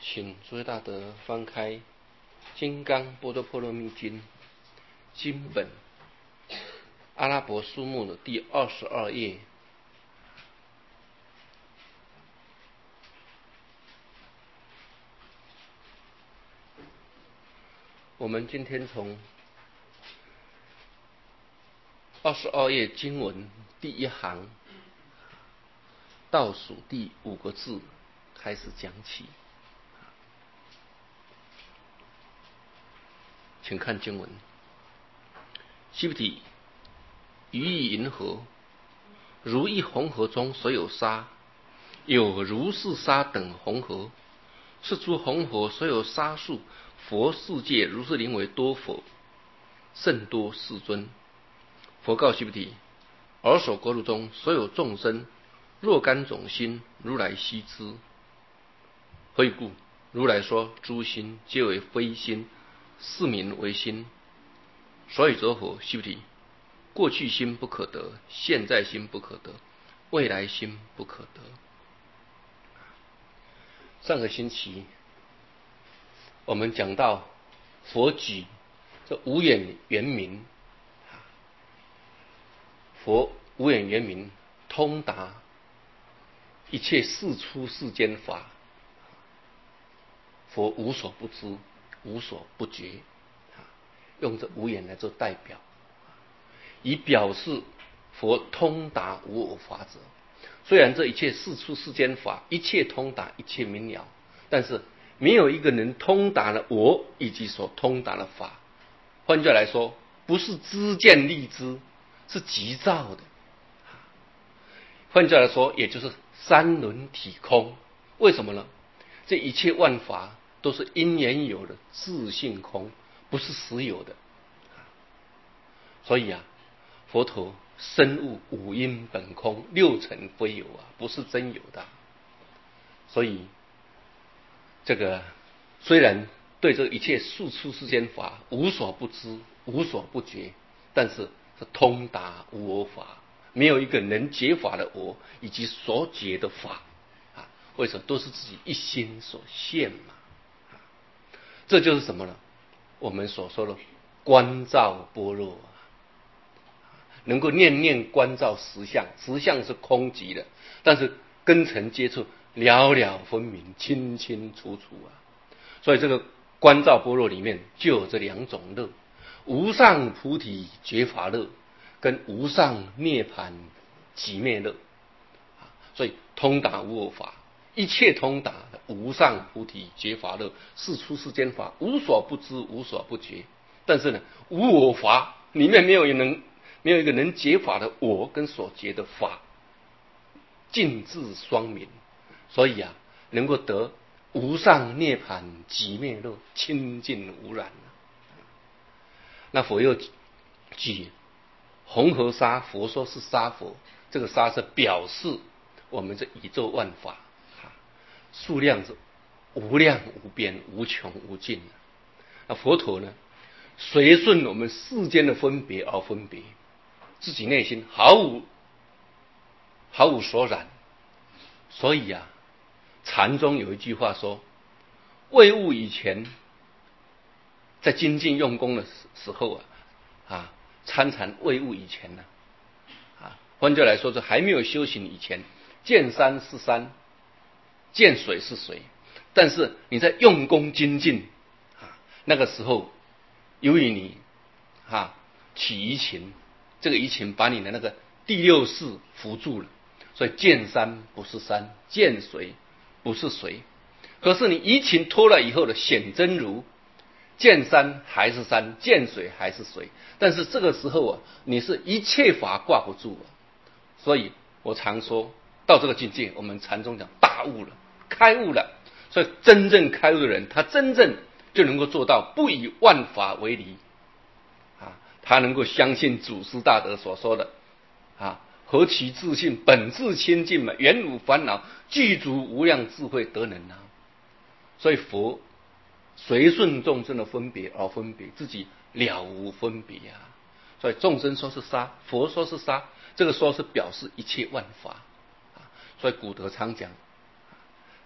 请诸位大德翻开《金刚般若波罗蜜经》经本阿拉伯书目的第22页。我们今天从22页经文第一行倒数第5个字开始讲起。请看经文：须菩提，于意云何？如一恒河中所有沙，有如是沙等恒河，是诸恒河所有沙数，佛世界如是名为多否？甚多世尊。佛告须菩提：尔所国土中所有众生，若干种心，如来悉知。何以故？如来说诸心皆为非心，是名为心。所以则何？须菩提，过去心不可得，现在心不可得，未来心不可得。上个星期我们讲到佛举这无眼圆明，佛无眼圆明通达一切世出世间法，佛无所不知，无所不觉，用这无眼来做代表，以表示佛通达无我法则。虽然这一切世出世间法，一切通达，一切明了，但是没有一个人通达了我以及所通达的法。换句话来说，不是知见立知，是即造的。换句话来说，也就是三轮体空。为什么呢？这一切万法都是因缘有的自性空，不是实有的。所以佛陀深悟五因本空，六尘非有不是真有的。所以这个虽然对这一切世出世间法无所不知，无所不觉，但是是通达无我法，没有一个能解法的我以及所解的法为什么都是自己一心所现嘛？这就是什么呢？我们所说的观照般若能够念念观照实相，实相是空寂的，但是根尘接触了了分明，清清楚楚所以这个观照般若里面就有这两种乐：无上菩提觉法乐跟无上涅槃寂灭乐。所以通达无我法，一切通达的无上菩提觉法乐，世出世间法无所不知，无所不觉。但是呢，无我法里面没有一个能解法的我跟所解的法，尽智双明，所以能够得无上涅槃寂灭乐，清净无染。那佛又举恒河沙，佛说是沙佛，这个沙是表示我们这宇宙万法数量是无量无边，无穷无尽那佛陀呢，随顺我们世间的分别而分别，自己内心毫无所染。所以禅宗有一句话说，未悟以前，在精进用功的时候参禅未悟以前换句话来说，这还没有修行以前，见山是山，见水是水，但是你在用功精进那个时候，由于你起疑情，这个疑情把你的那个第六识扶住了，所以见山不是山，见水不是水。可是你疑情脱了以后的显真如，见山还是山，见水还是水，但是这个时候你是一切法挂不住所以我常说到这个境界，我们禅宗讲大悟了，开悟了。所以真正开悟的人，他真正就能够做到不以万法为离他能够相信祖师大德所说的何其自信，本自清净嘛，原无烦恼，具足无量智慧德能所以佛随顺众生的分别而分别，自己了无分别所以众生说是沙，佛说是沙，这个说是表示一切万法所以古德常讲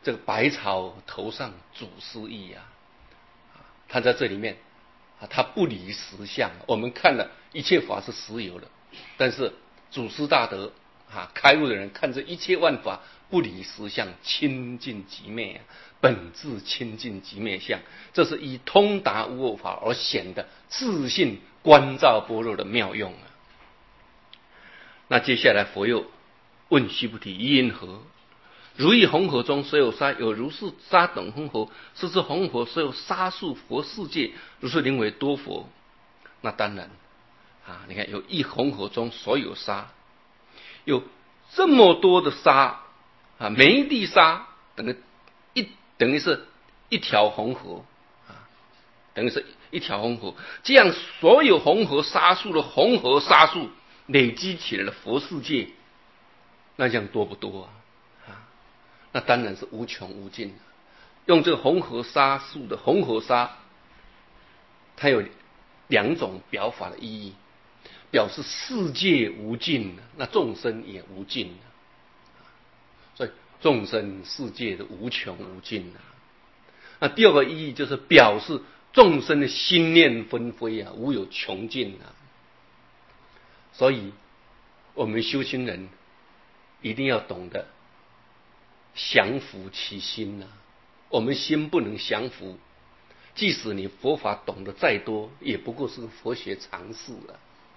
这个百草头上祖师意啊，他在这里面啊，他不离实相。我们看了一切法是实有的，但是祖师大德啊，开悟的人看这一切万法不离实相，清净即灭啊，本质清净即灭相，这是以通达无我法而显的自信观照般若的妙用啊。那接下来佛又问须菩提：因何？如意红河中虽有沙，有如是沙等恒河，是知红河虽有沙数佛世界，如是名为多佛。那当然啊，你看有一红河中所有沙，有这么多的沙啊，每一滴沙等于是一条红河啊，等于是一条红河。这样所有红河沙数的红河沙数累积起来的佛世界，那这样多不多啊？那当然是无穷无尽。用这个红河沙数的红河沙，它有两种表法的意义，表示世界无尽，那众生也无尽，所以众生世界的无穷无尽。那第二个意义就是表示众生的心念纷飞啊，无有穷尽啊。所以我们修行人一定要懂得降伏其心啊，我们心不能降服，即使你佛法懂得再多，也不过是佛学常识啊。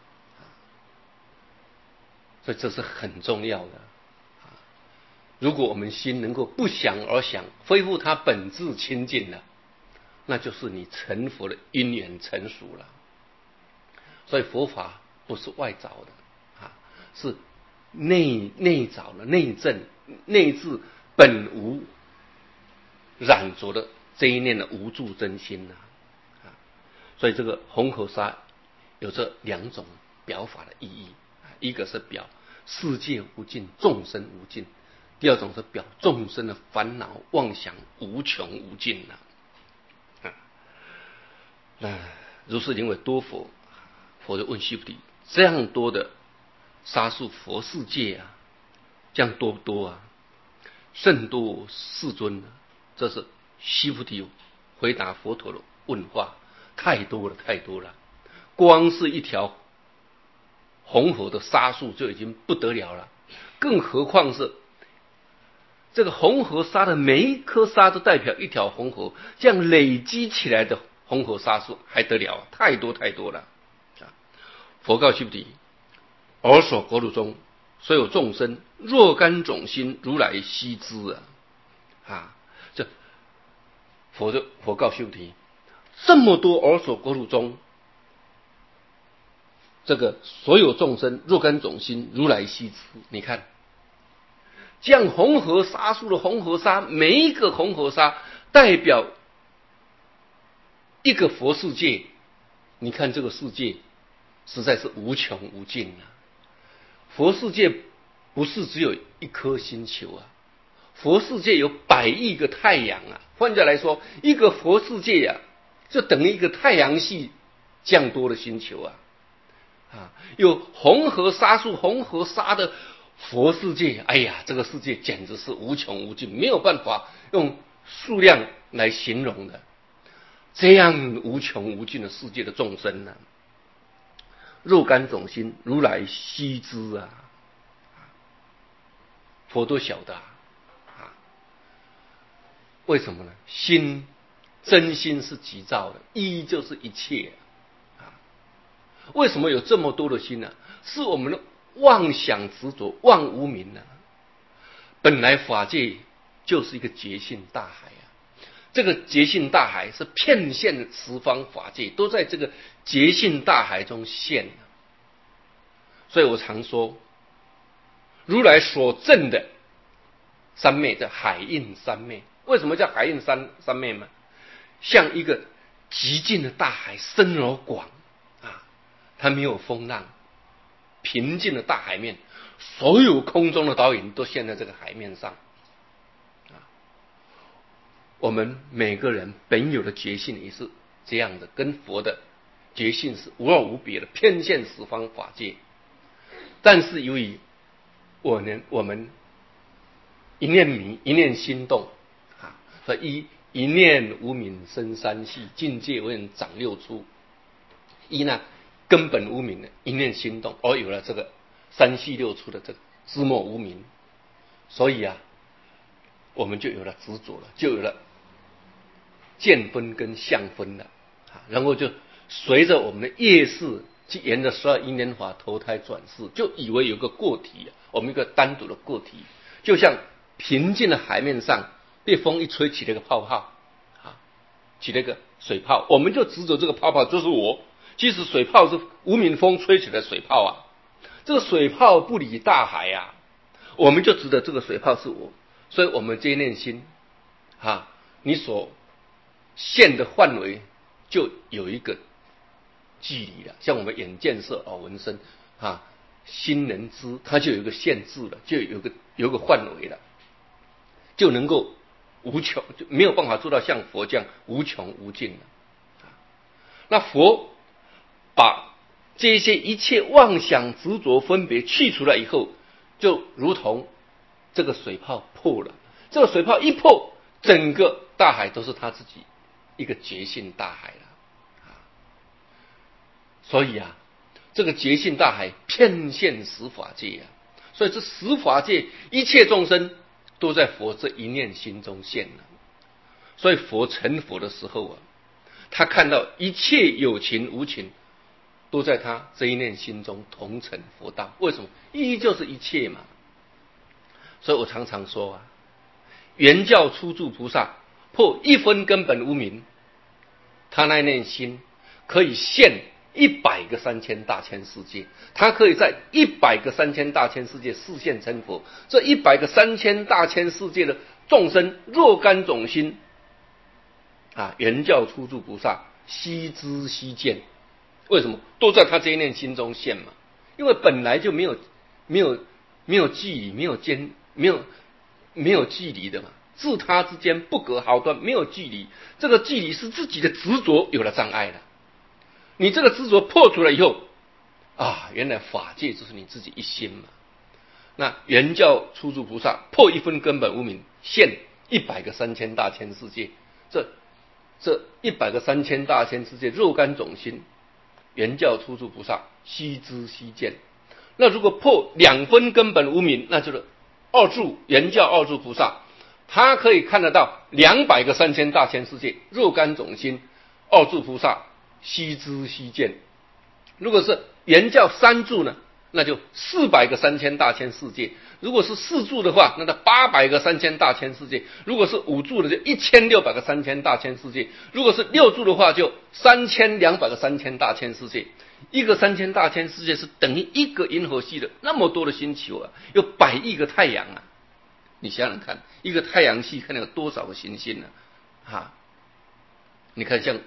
所以这是很重要的。如果我们心能够不想而想，恢复它本质清净了，那就是你成佛的因缘成熟了。所以佛法不是外找的啊，是内找的，内证内治本无染着的这一念的无住真心啊。所以这个红河沙有这两种表法的意义，一个是表世界无尽，众生无尽；第二种是表众生的烦恼妄想无穷无尽那如是名为多佛。佛就问须菩提：这样多的沙数佛世界啊，这样多不多啊？甚多世尊啊。这是须菩提回答佛陀的问话，太多了，太多了。光是一条红河的沙数就已经不得了了，更何况是这个红河沙的每一颗沙都代表一条红河，这样累积起来的红河沙数还得了？太多太多了。佛告须菩提：尔所国土中虽有众生，若干种心，如来悉知这佛告须菩提，这么多尔所国土中，这个所有众生若干种心，如来悉知。你看，这样红河沙数的红河沙，每一个红河沙代表一个佛世界。你看这个世界实在是无穷无尽啊！佛世界不是只有一颗星球啊，佛世界有100亿个太阳啊。换句话来说，一个佛世界啊，就等于一个太阳系这样多的星球啊。有红河沙数红河沙的佛世界，哎呀，这个世界简直是无穷无尽，没有办法用数量来形容的。这样无穷无尽的世界的众生呢，若干种心，如来悉知啊。佛都晓得为什么呢？心真心是即造的，一就是一切为什么有这么多的心呢？是我们的妄想执着，妄无明本来法界就是一个觉性大海这个觉性大海是遍现十方法界，都在这个觉性大海中现所以我常说，如来所证的三昧叫海印三昧。为什么叫海印三昧呢？像一个极尽的大海，深而广它没有风浪，平静的大海面，所有空中的倒影都现在这个海面上我们每个人本有的觉性也是这样的，跟佛的觉性是无二无别的，遍现十方法界。但是由于我们一念迷，一念心动所以一念无明生三系，境界为人长六出。一呢，根本无明的一念心动，而有了这个三系六出的这个知末无明，所以啊，我们就有了执着了，就有了见分跟相分了，然后就随着我们的业识去沿着12因缘法投胎转世，就以为有个个体，我们一个单独的个体，就像平静的海面上被风一吹起了一个泡泡，起了一个水泡，我们就执着这个泡泡就是我。即使水泡是无明风吹起的水泡啊，这个水泡不理大海啊，我们就执着这个水泡是我。所以我们这一念心你所现的范围就有一个距离了，像我们眼见色耳闻声心能知，它就有一个限制了，就有个范围了，就能够无穷，就没有办法做到像佛这样无穷无尽了。那佛把这些一切妄想执着分别去除了以后，就如同这个水泡破了，这个水泡一破，整个大海都是他自己一个觉性大海了所以这个觉性大海遍现十法界所以这十法界一切众生都在佛这一念心中现了。所以佛成佛的时候他看到一切有情无情都在他这一念心中同成佛道。为什么？一就是一切嘛。所以我常常说原教初住菩萨破一分根本无明，他那念心可以现100个3000大千世界，他可以在100个3000大千世界示现成佛。这100个3000大千世界的众生若干种心原教初住菩萨悉知悉见。为什么？都在他这一念心中现嘛。因为本来就没有距离，没有距离的嘛，自他之间不隔毫端，没有距离。这个距离是自己的执着有了障碍了。你这个执着破除了以后原来法界就是你自己一心嘛。那原教初住菩萨破一分根本无明，现100个3000大千世界，这100个3000大千世界若干种心，原教初住菩萨悉知悉见。那如果破2分根本无明，那就是原教二住菩萨，他可以看得到200个3000大千世界若干种心，二住菩萨悉知悉见。如果是原教3住呢，那就400个3000大千世界。如果是4住的话，那800个3000大千世界。如果是5住的，就1600个3000大千世界。如果是6住的话，就3200个3000大千世界。一个3000大千世界是等于一个银河系的那么多的星球有100亿个太阳你想想看，一个太阳系看有多少个行星你看像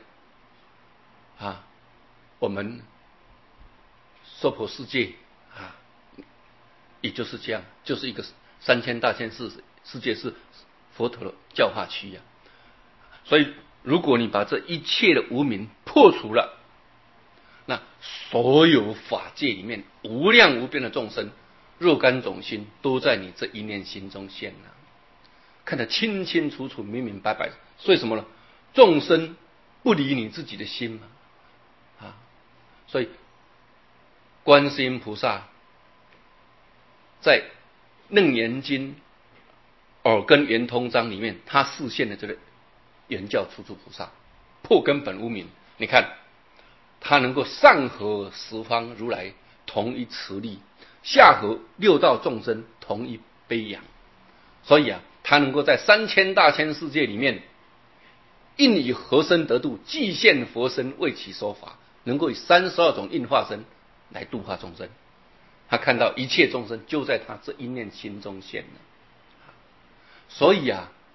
我们娑婆世界也就是这样，就是一个3000大千世界是佛陀的教化区所以如果你把这一切的无明破除了，那所有法界里面无量无边的众生若干种心都在你这一念心中现看得清清楚楚明明白白。所以什么呢？众生不离你自己的心嘛所以观世音菩萨在楞严经耳根圆通章里面，他示现的这个原教初住菩萨破根本无明。你看他能够上合十方如来同一慈力，下合六道众生同一悲仰。所以他能够在3000大千世界里面应以何身得度，即现佛身为其说法，能够以32种应化身来度化众生。他看到一切众生就在他这一念心中现了。所以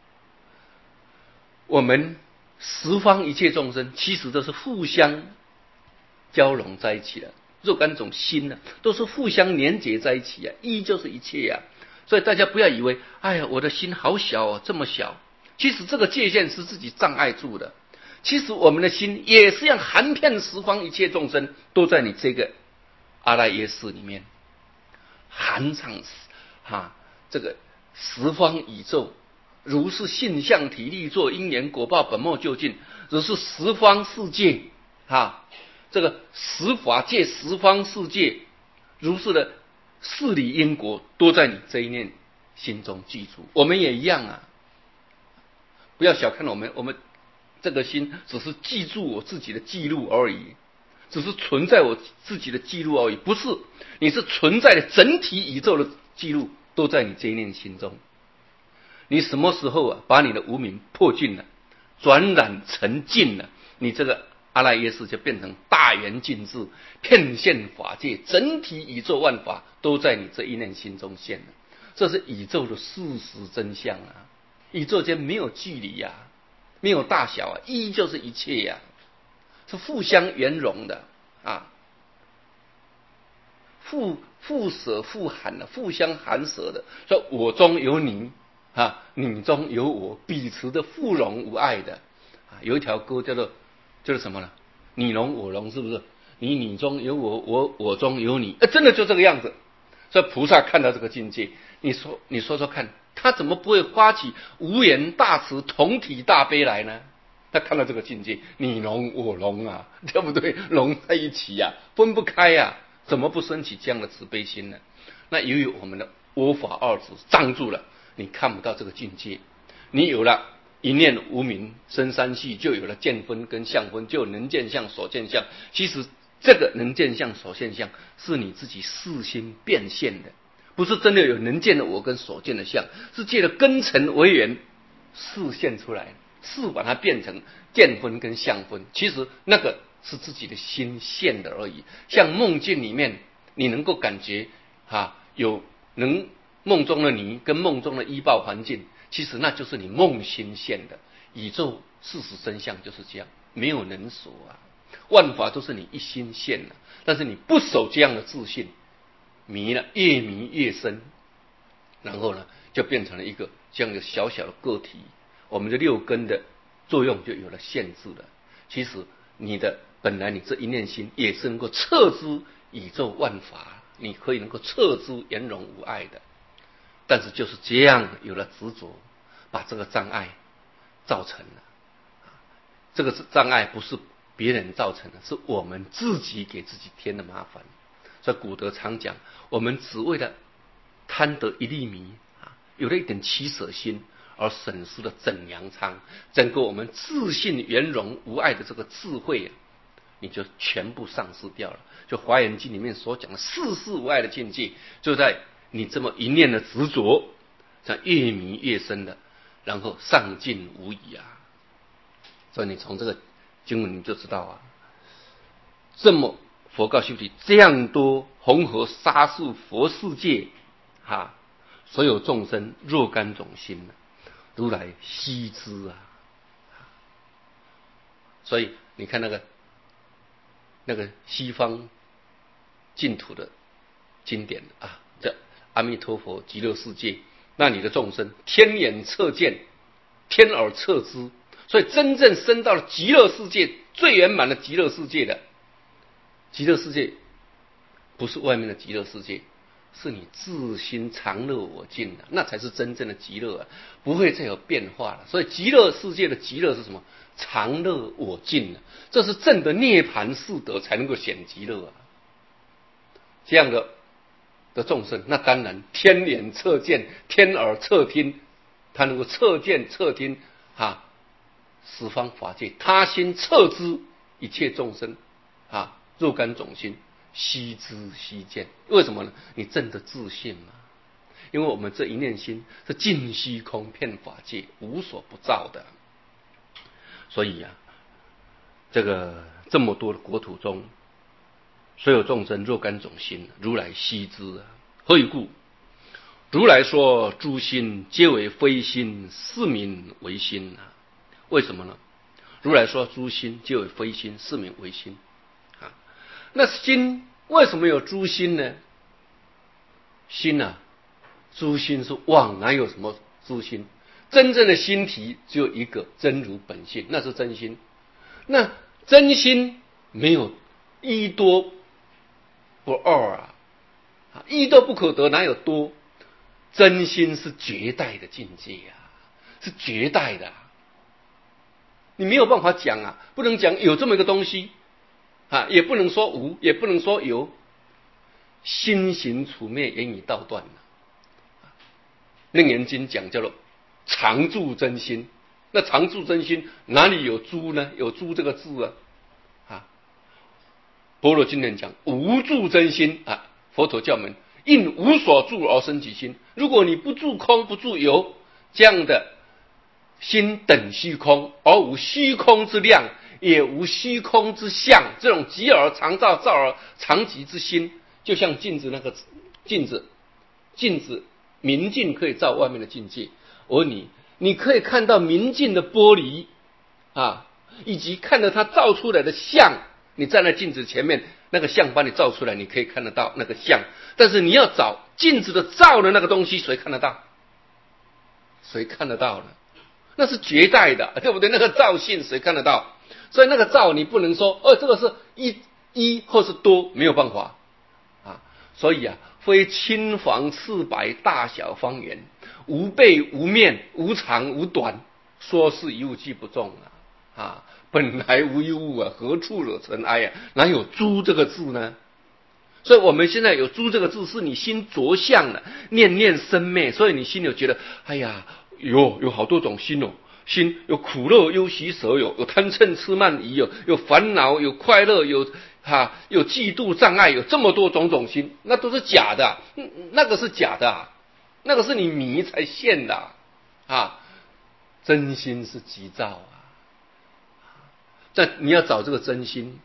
我们十方一切众生其实都是互相交融在一起的，若干种心都是互相连结在一起一就是一切所以大家不要以为我的心好小这么小。其实这个界限是自己障碍住的。其实我们的心也是要含遍十方一切众生都在你这个阿赖耶识里面，含上这个十方宇宙如是性相体力作因缘果报本末究竟，如是十方世界这个十法界十方世界如是的事理因果都在你这一念心中记住。我们也一样啊，不要小看我们这个心只是记住我自己的记录而已，只是存在我自己的记录而已，不是，你是存在的整体宇宙的记录都在你这一念心中。你什么时候把你的无明破尽了，转染成净了，你这个阿赖耶识就变成大圆净智，遍现法界，整体宇宙万法都在你这一念心中现了。这是宇宙的事实真相啊！宇宙间没有距离啊，没有大小啊，一就是一切啊，是互相圆融的啊，互舍互含的，互相含舍的。说我中有你你中有我，彼此的互融无碍的有一条歌叫做什么呢？你侬我侬，是不是？你中有我，我中有你，真的就这个样子。所以菩萨看到这个境界，你说说看，他怎么不会发起无缘大慈同体大悲来呢？他看到这个境界，你侬我侬啊，对不对？融在一起啊，分不开啊，怎么不升起这样的慈悲心呢？那由于我们的我法二执障住了，你看不到这个境界。你有了一念无明生三系，就有了见分跟相分，就有能见相所见相。其实这个能见相所见相是你自己事心变现的，不是真的有能见的我跟所见的相，是借着根尘为缘示现出来，是把它变成见分跟相分。其实那个是自己的心现的而已。像梦境里面，你能够感觉有梦中的你跟梦中的依报环境，其实那就是你梦心现的。宇宙事实真相就是这样，没有能所啊，万法都是你一心现的。但是你不守这样的自信，迷了，越迷越深，然后呢，就变成了一个这样的小小的个体，我们的六根的作用就有了限制了。其实本来你这一念心也是能够测知宇宙万法，你可以能够测知圆融无碍的。但是就是这样有了执着，把这个障碍造成了。这个障碍不是别人造成的，是我们自己给自己添的麻烦。所以古德常讲，我们只为了贪得一粒米有了一点起舍心，而损失了整粮仓，整个我们自信圆融无碍的这个智慧你就全部丧失掉了。就华严经里面所讲的世事无碍的境界，就在你这么一念的执着，像越迷越深的，然后上进无疑啊。所以你从这个经文你就知道这么佛告修体这样多恒河沙数佛世界所有众生若干种心如来悉知所以你看那个西方净土的经典叫阿弥陀佛极乐世界，那里的众生天眼测见，天耳测知。所以真正升到了极乐世界，最圆满的极乐世界的极乐世界，不是外面的极乐世界，是你自心常乐我净那才是真正的极乐不会再有变化了。所以极乐世界的极乐是什么？常乐我净这是正的涅槃四德才能够显极乐这样的众生，那当然天眼测见，天耳测听，他能够测见测听十方法界，他心测知一切众生若干种心，悉知悉见。为什么呢？你证得自信嘛。因为我们这一念心是尽虚空遍法界，无所不照的。所以这么多的国土中，所有众生若干种心，如来悉知何以故？如来说诸心皆为非心，是名为心为什么呢？如来说诸心皆为非心，是名为心那心为什么有诸心呢？心诸心是妄，哪有什么诸心？真正的心体只有一个，真如本性，那是真心。那真心没有一多不二一多不可得，哪有多？真心是绝代的境界是绝代的，你没有办法讲啊，不能讲有这么一个东西啊，也不能说无，也不能说有，心行处灭，言语道断了。楞严经讲叫做常住真心，那常住真心哪里有住呢？有住这个字啊？啊，般若经典讲无住真心啊，佛陀教我们因无所住而生其心。如果你不住空不住有，这样的心等虚空，而无虚空之量，也无虚空之相，这种极而常照，照而常寂之心，就像镜子那个镜子明镜可以照外面的境界，而你可以看到明镜的玻璃啊，以及看到它照出来的像，你站在镜子前面，那个像把你照出来，你可以看得到那个像，但是你要找镜子的照的那个东西，谁看得到？谁看得到呢？那是绝代的，对不对？那个照性谁看得到？所以那个照你不能说这个是一或是多，没有办法啊。所以啊，非青黄赤白大小方圆，无背无面，无长无短，说是一物即不中啊！本来无一物啊，何处惹尘埃啊？哪有诸这个字呢？所以我们现在有诸这个字，是你心着相了，念念生灭，所以你心里觉得，哎呀，有好多种心哦，心有苦乐忧喜舍有贪嗔痴慢疑有烦恼有快乐有嫉妒障碍，有这么多种心，那都是假的，那个是假的，那个是你迷才现的啊，真心是即照啊。但你要找这个真心，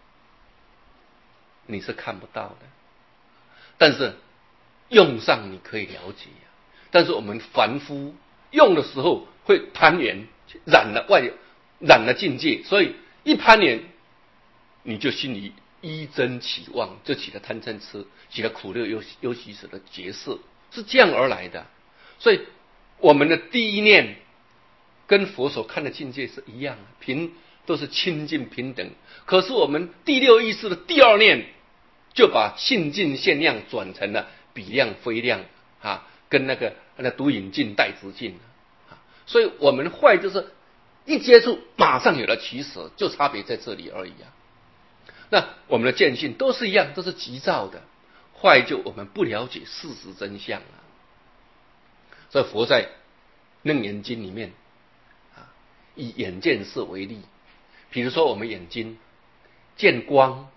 你是看不到的，但是用上你可以了解啊。但是我们凡夫用的时候会攀缘，染了境界，所以一攀缘，你就心里依真起妄，就起了贪嗔痴，起了苦乐忧喜舍的结色，是这样而来的。所以我们的第一念跟佛所看的境界是一样的，都是清净平等。可是我们第六意识的第二念，就把性净限量转成了比量非量跟那个独影镜带直镜所以我们坏就是一接触马上有了起舍，就差别在这里而已啊。那我们的见性都是一样，都是急躁的，坏就我们不了解事实真相啊。所以佛在楞严经里面以眼见色为例，比如说我们眼睛见光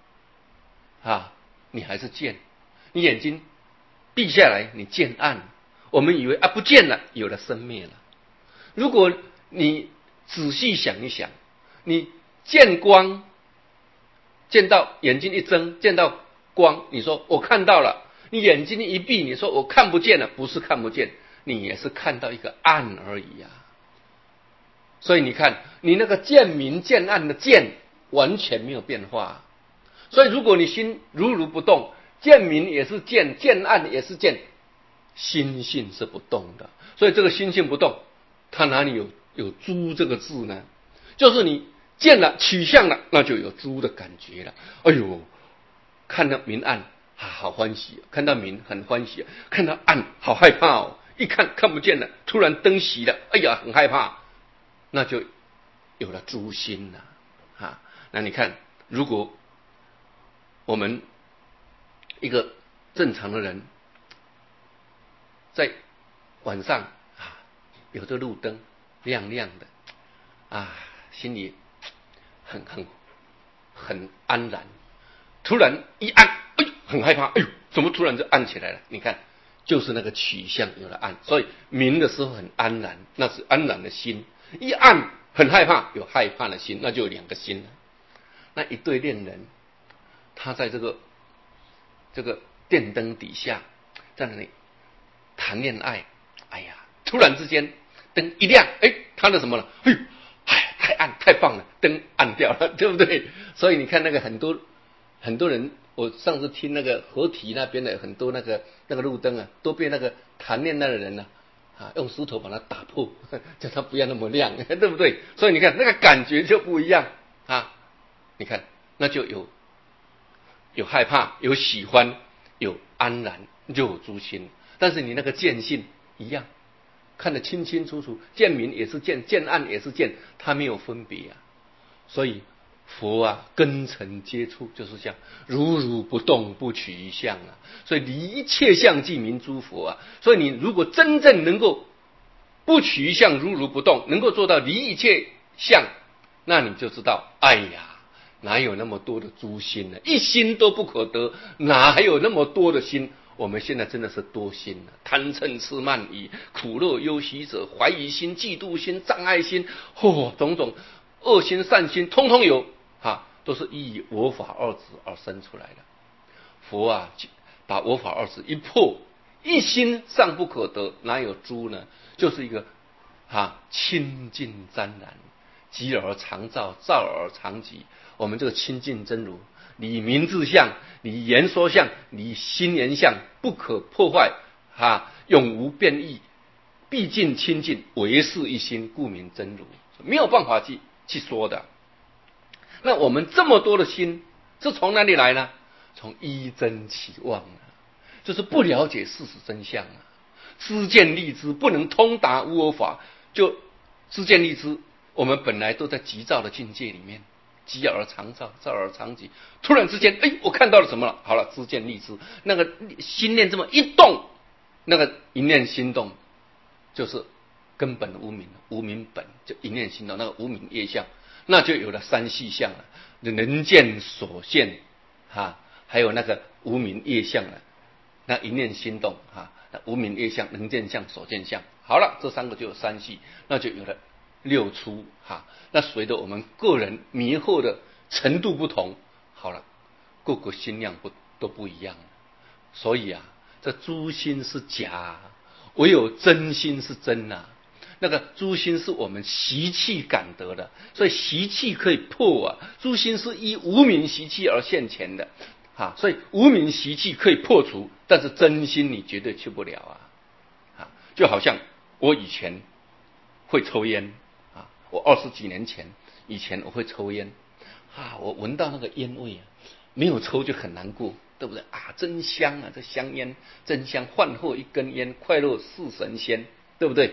你还是见，你眼睛闭下来你见暗，我们以为不见了，有了生灭了。如果你仔细想一想，你见光，见到眼睛一睁见到光，你说我看到了，你眼睛一闭，你说我看不见了，不是看不见，你也是看到一个暗而已所以你看，你那个见明见暗的见完全没有变化。所以如果你心如不动，见明也是见，见暗也是见，心性是不动的。所以这个心性不动，它哪里有诸这个字呢？就是你见了取向了，那就有诸的感觉了。哎呦，看到明暗好欢喜，看到明很欢喜，看到暗好害怕哦。一看不见了，突然灯熄了，哎呀很害怕，那就有了诸心了那你看，如果我们一个正常的人在晚上有这路灯亮亮的心里很安然，突然一暗，哎呦很害怕，哎呦怎么突然就暗起来了？你看，就是那个取向有了暗，所以明的时候很安然，那是安然的心；一暗很害怕，有害怕的心，那就有两个心了。那一对恋人，他在这个电灯底下在那里谈恋爱，哎呀，突然之间灯一亮，他的什么了？太暗太棒了，灯暗掉了，对不对？所以你看那个很多人，我上次听那个合体那边的很多那个路灯都被那个谈恋爱的人用石头把它打破，叫它不要那么亮，对不对？所以你看那个感觉就不一样你看那就有害怕，有喜欢，有安然，就有诸心。但是你那个见性一样， 看得清清楚楚，见明也是见，见暗也是见，它没有分别啊。所以佛啊，根尘接触就是这样，如如不动，不取一相啊。所以离一切相即名诸佛啊。所以你如果真正能够不取一相，如如不动，能够做到离一切相，那你就知道，哎呀，哪有那么多的诸心呢？一心都不可得，哪还有那么多的心？我们现在真的是多心了，贪嗔痴慢疑、苦乐忧喜者、怀疑心、嫉妒心、障碍心，种种恶心善心，通通有都是依我法二执而生出来的。佛啊，把我法二执一破，一心尚不可得，哪有诸呢？就是一个清净湛然，寂而常照，照而常寂。我们这个清净真如，理名字相，理言说相，理心言相，不可破坏永无变异，毕竟清净，唯是一心，故名真如，没有办法去说的。那我们这么多的心是从哪里来呢？从依真起妄就是不了解事实真相知见立知，不能通达无我法，就知见立知。我们本来都在急躁的境界里面，急而常躁，躁而常急。突然之间，我看到了什么了？好了，知见立知，那个心念这么一动，那个一念心动，就是根本的无明，无明本就一念心动，那个无明业相，那就有了三细相了，能见所现还有那个无明业相了，那一念心动那无明业相、能见相、所见相，好了，这三个就有三细，那就有了六出那随着我们个人迷惑的程度不同，好了，各个心量都不一样。所以这诸心是假，唯有真心是真那个诸心是我们习气感得的，所以习气可以破诸心是依无明习气而现前的所以无明习气可以破除，但是真心你绝对去不了就好像我以前会抽烟我20几年前以前我会抽烟我闻到那个烟味没有抽就很难过，对不对真香这香烟真香，饭后一根烟，快乐似神仙，对不对？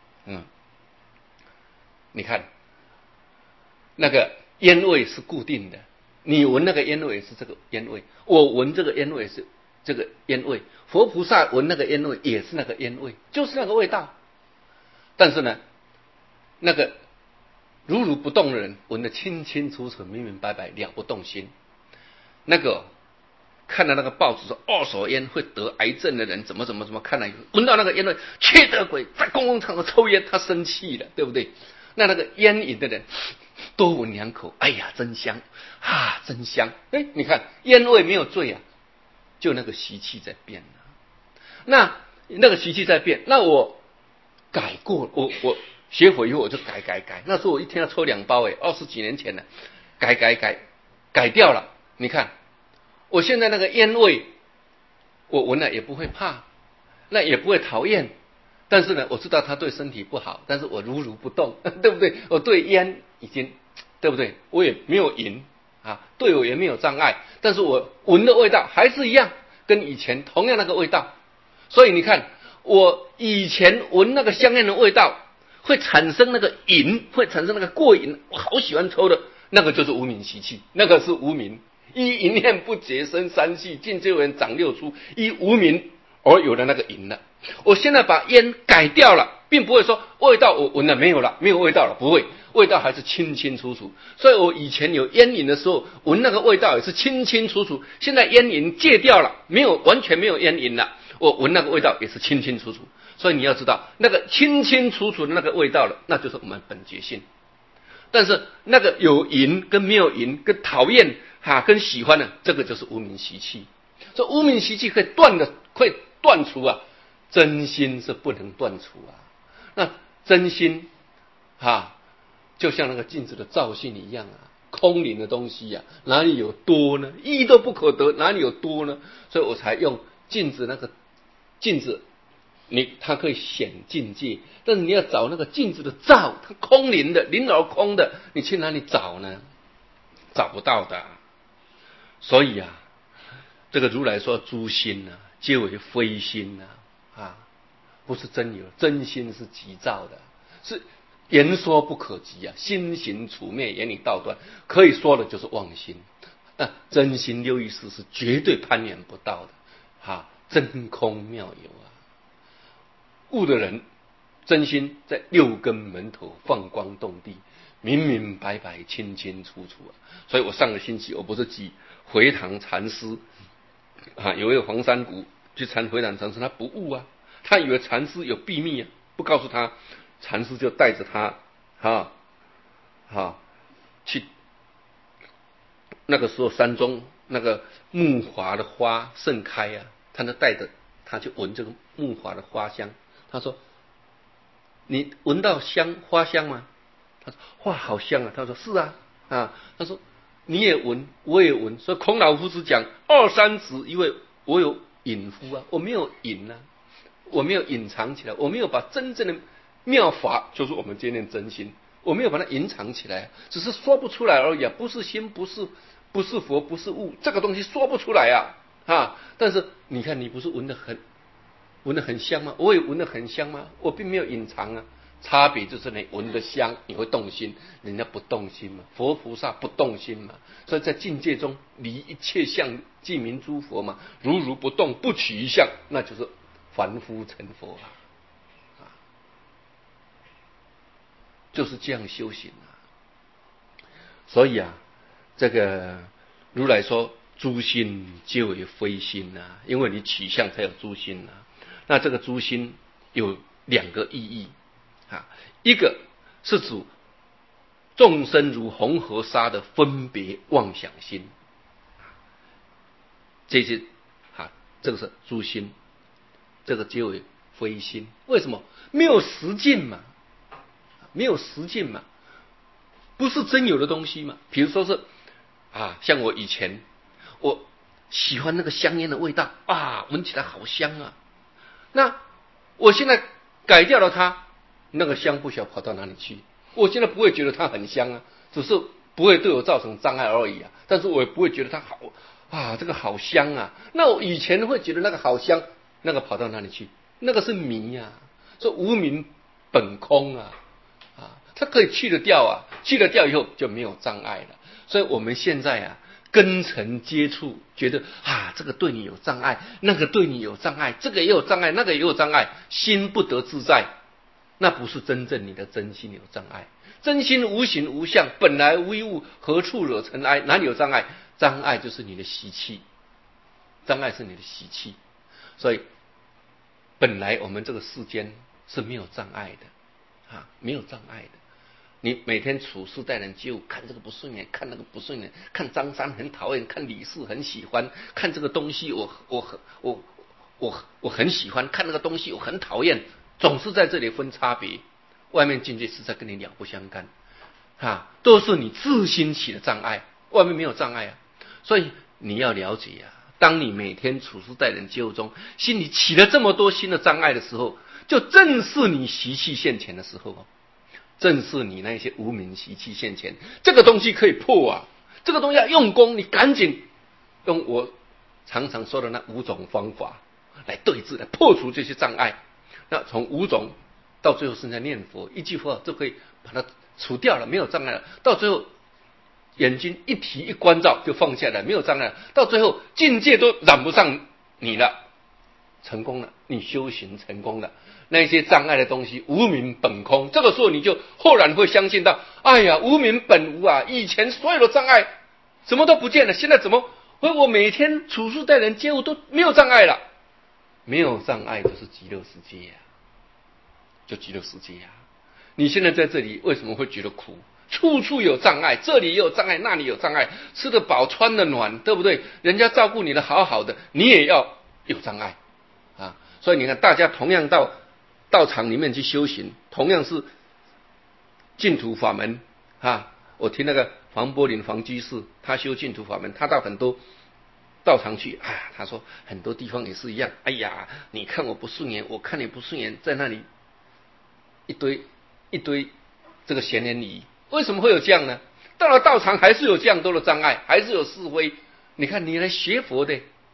你看那个烟味是固定的，你闻那个烟味是这个烟味，我闻这个烟味是这个烟味，佛菩萨闻那个烟味也是那个烟味，就是那个味道。但是呢，那个如如不动的人闻得清清楚楚、明明白白，了不动心。那个看到那个报纸说二手烟会得癌症的人怎么看了闻到那个烟味，缺德鬼在公共场合抽烟，他生气了，对不对？那个烟瘾的人多闻两口，哎呀真香真香。你看烟味没有醉就那个习气在变那个习气在变，那我改过，我学佛以后我就改。那时候我一天要抽2包20几年前了，改掉了。你看我现在那个烟味，我闻了也不会怕，那也不会讨厌。但是呢，我知道它对身体不好，但是我如如不动，对不对？我对烟已经，对不对？我也没有瘾对我也没有障碍，但是我闻的味道还是一样，跟以前同样那个味道。所以你看，我以前闻那个香烟的味道，会产生那个瘾，会产生那个过瘾，我好喜欢抽的，那个就是无明习气，那个是无明。依一念不觉生三细，尽究缘长6出，依无明而有了那个瘾了。我现在把烟改掉了，并不会说味道我闻了没有了，没有味道了，不会，味道还是清清楚楚。所以我以前有烟瘾的时候，闻那个味道也是清清楚楚。现在烟瘾戒掉了，完全没有烟瘾了，我闻那个味道也是清清楚楚。所以你要知道，那个清清楚楚的那个味道了，那就是我们本觉性。但是那个有瘾跟没有瘾，跟讨厌跟喜欢的，这个就是无明习气。所以无明习气可以断除真心是不能断除那真心就像那个镜子的照性一样空灵的东西哪里有多呢？一都不可得，哪里有多呢？所以我才用镜子，那个镜子它可以显境界，但是你要找那个镜子的照，它空灵的，灵而空的，你去哪里找呢？找不到的。所以这个如来说诸心皆为非心不是真有，真心是急躁的，是言说不可及啊，心行处灭，言语道断，可以说的就是妄心。真心六意识是绝对攀缘不到的，真空妙有啊。悟的人真心在六根门头放光动地，明明白白清清楚楚啊。所以我上个星期我不是举回堂禅师有一个黄山谷去参回堂禅师，他不悟啊，他以为禅师有秘密啊，不告诉他，禅师就带着他去。那个时候山中那个木华的花盛开啊，他就带着他去闻这个木华的花香。他说：“你闻到花香吗？”他说：“哇，好香啊！”他说：“是啊。”他说：“你也闻，我也闻。”所以孔老夫子讲二三子，因为我有隐夫啊，我没有隐啊，我没有隐藏起来，我没有把真正的妙法，就是我们今天真心，我没有把它隐藏起来，只是说不出来而已啊。不是心，不是佛，不是物，这个东西说不出来啊。但是你看，你不是闻得很香吗？我也闻得很香吗？我并没有隐藏啊。差别就是你闻得香，你会动心，人家不动心嘛。佛菩萨不动心嘛，所以在境界中离一切相，即名诸佛嘛。如不动，不取一相，那就是凡夫成佛就是这样修行啊。所以这个如来说诸心皆为非心啊，因为你取相才有诸心啊。那这个诸心有两个意义一个是指众生如红河沙的分别妄想心，这些这个是诸心，这个皆为非心。为什么？没有实境嘛，没有实境嘛，不是真有的东西嘛。比如说是像我以前我喜欢那个香烟的味道闻起来好香啊。那我现在改掉了它，那个香不晓跑到哪里去。我现在不会觉得它很香啊，只是不会对我造成障碍而已啊。但是我也不会觉得它好这个好香啊。那我以前会觉得那个好香，那个跑到哪里去？那个是迷啊，说无明本空它可以去得掉去了掉以后就没有障碍了。所以我们现在根尘接触，觉得这个对你有障碍，那个对你有障碍，这个也有障碍，那个也有障碍，心不得自在，那不是真正你的真心有障碍。真心无形无相，本来无一物，何处惹尘埃？哪里有障碍？障碍就是你的习气，障碍是你的习气。所以本来我们这个世间是没有障碍的没有障碍的。你每天处事待人接物，看这个不顺眼，看那个不顺眼，看张三很讨厌，看李四很喜欢，看这个东西我很喜欢，看那个东西我很讨厌，总是在这里分差别。外面境界实在跟你两不相干都是你自心起的障碍，外面没有障碍所以你要了解当你每天处事待人接物中，心里起了这么多新的障碍的时候，就正是你习气现前的时候正是你那些无明习气现前。这个东西可以破这个东西要用功，你赶紧用我常常说的那5种方法来对治，来破除这些障碍。那从5种到最后剩下念佛，一句话就可以把它除掉了，没有障碍了。到最后眼睛一提一关照就放下来，没有障碍了。到最后境界都染不上你了，成功了，你修行成功了。那些障碍的东西无明本空，这个时候你就豁然会相信到，无明本无以前所有的障碍什么都不见了，现在怎么我每天处事待人接物都没有障碍了？没有障碍就是极乐世界就极乐世界你现在在这里为什么会觉得苦？处处有障碍，这里也有障碍，那里有障碍，吃得饱穿得暖，对不对？人家照顾你的好好的，你也要有障碍所以你看，大家同样到道场里面去修行，同样是净土法门我听那个黄柏林黄居士，他修净土法门，他到很多道场去他说很多地方也是一样。你看我不顺眼，我看你不顺眼，在那里一堆这个闲言语，为什么会有这样呢？到了道场还是有这样多的障碍，还是有是非。你看你来学佛的，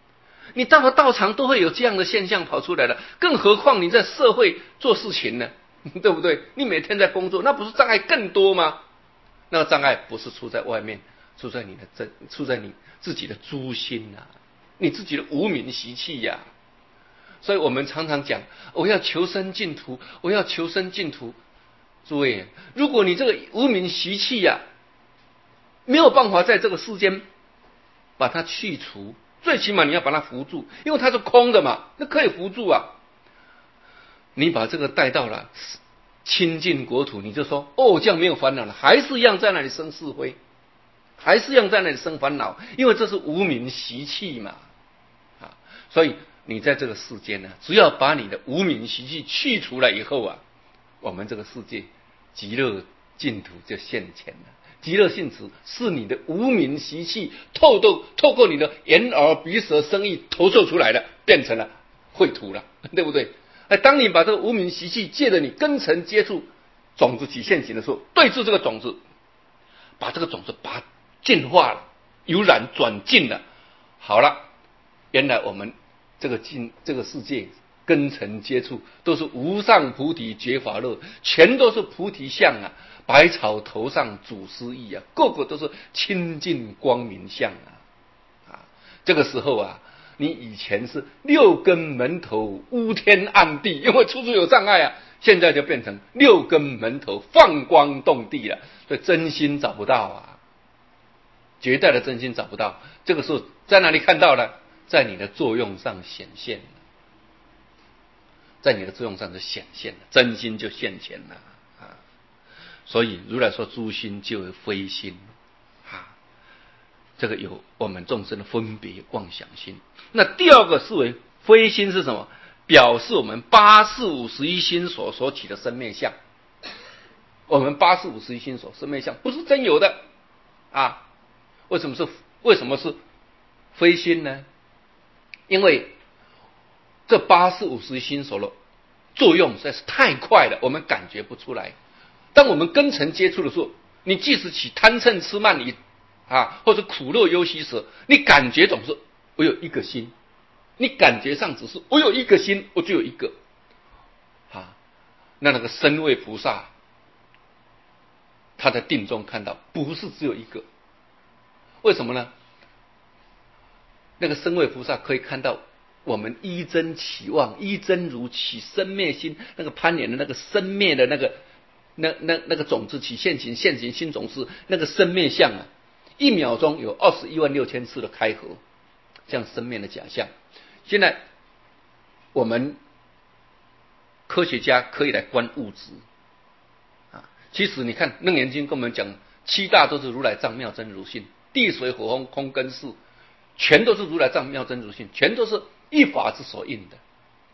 你到了道场都会有这样的现象跑出来了，更何况你在社会做事情呢？对不对？你每天在工作，那不是障碍更多吗？那个障碍不是出在外面，出在你自己的诛心啊，你自己的无明习气呀。所以我们常常讲，我要求生净土，我要求生净土。诸位，如果你这个无明习气呀，没有办法在这个世间把它去除，最起码你要把它扶住，因为它是空的嘛，那可以扶住啊。你把这个带到了清净国土，你就说哦，这样没有烦恼了，还是一样在那里生是非，还是一样在那里生烦恼，因为这是无明习气嘛。所以你在这个世间呢，只要把你的无明习气去除了以后啊，我们这个世界极乐净土就现前了。极乐净土是你的无明习气透过你的眼耳鼻舌身意投射出来的，变成了秽土了，对不对？当你把这个无明习气借着你根尘接触种子起现行的时候，对治这个种子，把这个种子把它净化了，由染转净了。好了，原来我们这个世界根尘接触都是无上菩提觉法乐，全都是菩提相啊，百草头上祖师意啊，个个都是清净光明相啊。这个时候啊，你以前是六根门头乌天暗地，因为处处有障碍啊，现在就变成六根门头放光动地了，所以真心找不到啊，绝对的真心找不到。这个时候在哪里看到呢？在你的作用上显现了，在你的作用上就显现了，真心就现前了啊。所以如来说诸心就为非心啊，这个有我们众生的分别妄想心。那第二个是为非心是什么？表示我们八识五十一心所起的生灭相。我们八识五十一心所生灭相不是真有的啊。为什么是非心呢？因为这八识五十一心所的作用实在是太快了，我们感觉不出来。当我们根尘接触的时候，你即使起贪嗔痴慢疑啊，或者苦乐忧喜舍，你感觉总是我有一个心，你感觉上只是我有一个心，我就有一个啊。那个身位菩萨，他在定中看到不是只有一个，为什么呢？那个身位菩萨可以看到我们依真起妄，依真如起生灭心，那个攀缘的那个生灭的那个种子起现行心种子，那个生灭相啊，1秒钟有216000次的开合，这样生灭的假象。现在我们科学家可以来观物质啊，其实你看《楞严经》跟我们讲，7大都是如来藏妙真如性，地水火风空根识，全都是如来藏妙真如性，全都是一法之所应的，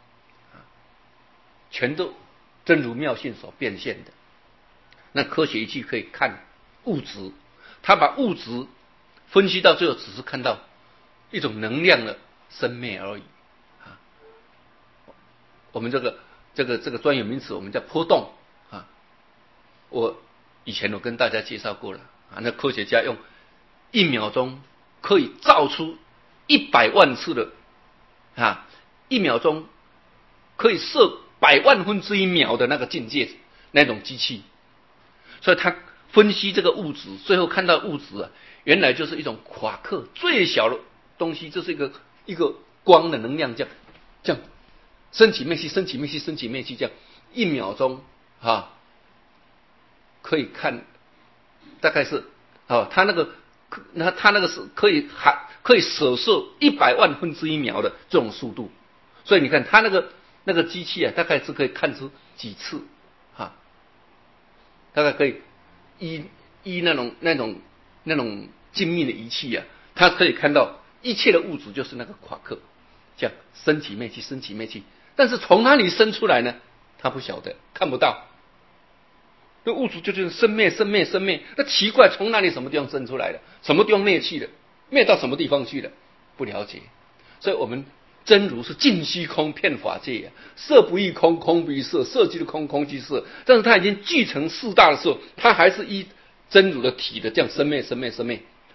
全都真如妙性所变现的。那科学仪器可以看物质，他把物质分析到最后，只是看到一种能量的生灭而已啊。我们这个专有名词，我们叫波动啊。以前我跟大家介绍过了啊，那科学家用1秒钟可以造出100万次的啊，1秒钟可以射100万分之1秒的那个境界，那种机器。所以他分析这个物质，最后看到物质啊，原来就是一种夸克，最小的东西就是一个光的能量，这样升起灭去，升起灭去，升起灭去，这样1秒钟啊，可以看大概是他那个是可以射射100万分之1秒的这种速度，所以你看他那个机器啊，大概是可以看出几次啊，大概可以依那种精密的仪器啊，它可以看到一切的物质就是那个夸克，这样升起灭去，升起灭去，但是从哪里生出来呢？他不晓得，看不到。那物质就是生灭，生灭，生灭。那奇怪，从哪里什么地方生出来的？什么地方灭去的？灭到什么地方去了？不了解。所以我们真如是尽虚空遍法界啊，色不异空，空不异色，色即是空，空即是色。但是它已经聚成4大的时候，它还是依真如的体的这样生灭，生灭，生灭。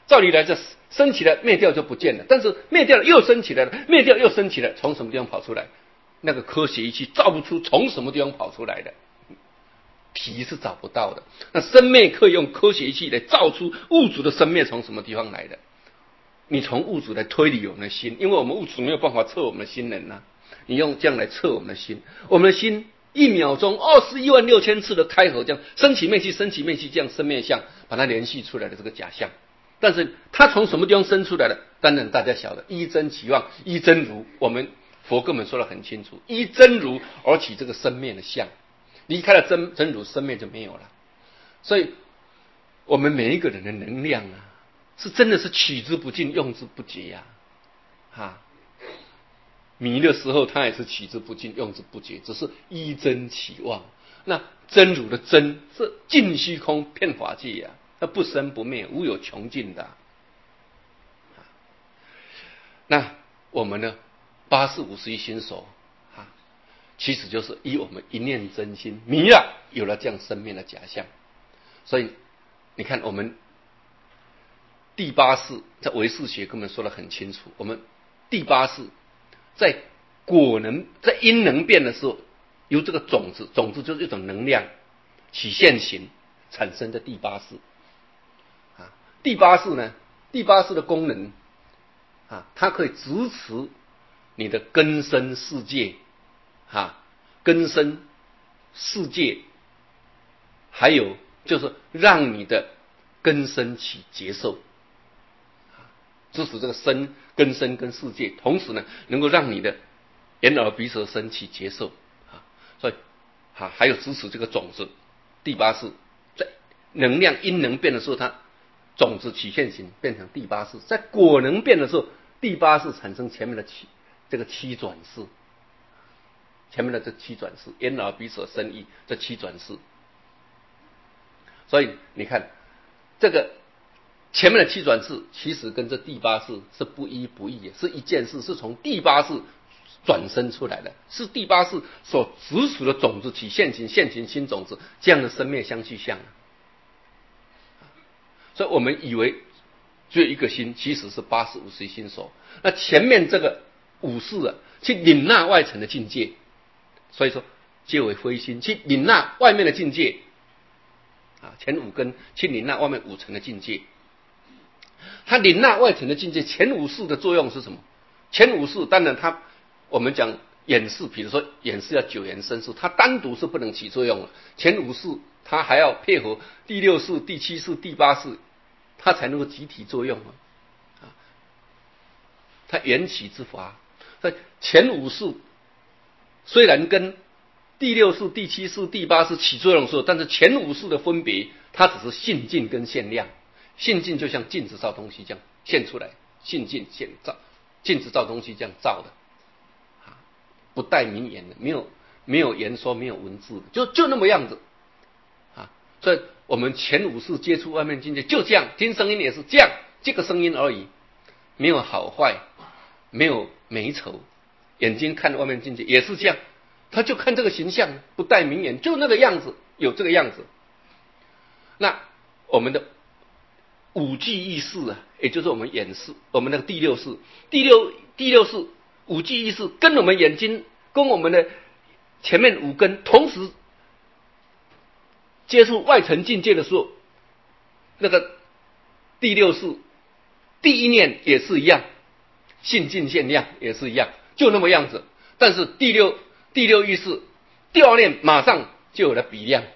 照理来这升起来灭掉就不见了，但是灭掉了又升起来了，灭掉又升起来，从什么地方跑出来？那个科学仪器照不出从什么地方跑出来的，体是找不到的。那生灭可以用科学仪器来照出物质的生灭从什么地方来的。你从物质来推理我们的心，因为我们物质没有办法测我们的心人啊，你用这样来测我们的心，我们的心1秒钟216000次的开合，这样升起灭气，升起灭气，这样生灭相把它联系出来的这个假象。但是它从什么地方生出来的？当然大家晓得，依真起妄，依真如，我们佛根本说得很清楚，依真如而起这个生灭的相，离开了真如，生灭就没有了。所以我们每一个人的能量啊，是真的是取之不尽，用之不竭呀！迷的时候，它也是取之不尽，用之不竭，只是依真起妄。那真如的真是尽虚空遍法界呀，它不生不灭，无有穷尽的。那我们呢？8451心所其实就是以我们一念真心迷了，有了这样生命的假象。所以你看，我们第八识在唯识学跟我们说得很清楚，我们第八识在在因能变的时候，由这个种子就是一种能量起现行产生的第八识。第八识呢，第八识的功能它可以支持你的根生世界根生世界，还有就是让你的根生起接受，支持这个根生跟世界，同时呢能够让你的眼耳鼻舌身起接受所以还有支持这个种子。第八识在能量因能变的时候，它种子起现行变成第八识；在果能变的时候，第八识产生前面的这个七转识，前面的这七转识，眼耳鼻舌身意这七转识。所以你看这个前面的七转识其实跟这第八识是不一不异，是一件事，是从第八识转生出来的，是第八识所直属的种子起现行新种子，这样的生灭相续相。所以我们以为只有一个心，其实是8451心所。那前面这个五识去领纳外层的境界，所以说皆为非心，去领纳外面的境界前五根去领纳外面五层的境界。它领纳外层的境界，前五识的作用是什么？前五识当然我们讲眼识，比如说眼识要九眼生识，它单独是不能起作用的。前五识它还要配合第六识、第七识、第八识，它才能够集体作用它缘起之法。所以前五识虽然跟第六识、第七识、第八识起作用的时候，但是前五识的分别，它只是性净跟现量。性净就像镜子照东西这样现出来，性净现照，镜子照东西这样照的不带明言的，没有言说，没有文字的，就那么样子所以我们前五识接触外面境界就这样，听声音也是这样，这个声音而已，没有好坏，没有美丑。眼睛看外面境界也是这样，他就看这个形象，不带明言，就那个样子，有这个样子。那我们的五具意识也就是我们眼识，我们那个第六识，第六识五具意识跟我们眼睛跟我们的前面五根同时接触外层境界的时候，那个第六识第一念也是一样，性净现量也是一样，就那么样子。但是第六意识第二念马上就有了比量，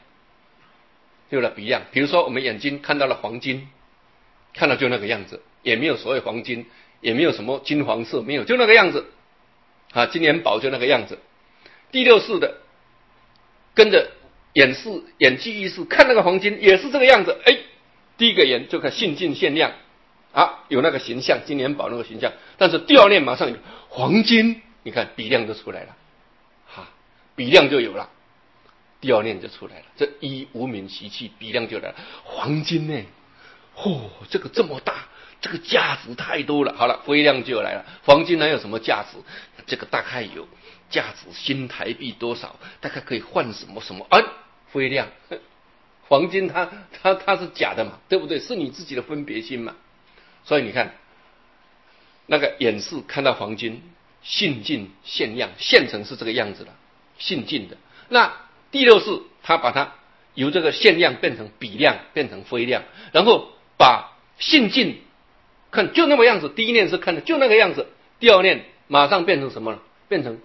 比如说我们眼睛看到了黄金，看到就那个样子，也没有所谓黄金，也没有什么金黄色，没有，就那个样子金元宝就那个样子。第六识的跟着眼际意识看那个黄金也是这个样子，第一个眼就看性净现量有那个形象，金元宝那个形象，但是第二念马上有黄金，你看比量就出来了比量就有了，第二念就出来了，这一无名习气，比量就来了。黄金呢这个这么大，这个价值太多了。好了，非量就来了。黄金哪有什么价值？这个大概有价值新台币多少？大概可以换什么什么非量，黄金它是假的嘛，对不对？是你自己的分别心嘛。 所以你看，那个演示看到黄金性尽现样，现成是这个样子了，性尽的。那第六是他把它由这个现样变成比量，变成非量，然后把性尽看就那么样子，第一念是看的就那个样子，第二念马上变成什么了？变成